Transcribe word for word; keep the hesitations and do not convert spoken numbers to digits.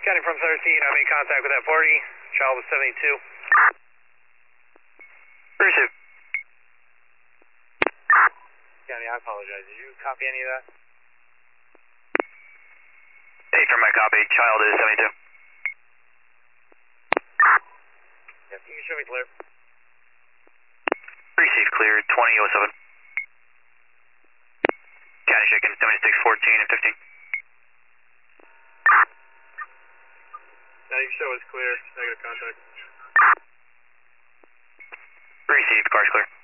County from thirteen, I made contact with that forty. Child was seventy-two. Receive. County, I apologize. Did you copy any of that? Eight from my copy. Child is seventy-two. Yes, you can show me clear. Receive clear. twenty oh seven. County shaking. seventy-six, fourteen, and fifteen. Now you can show us clear. Negative contact. Received. Car's clear.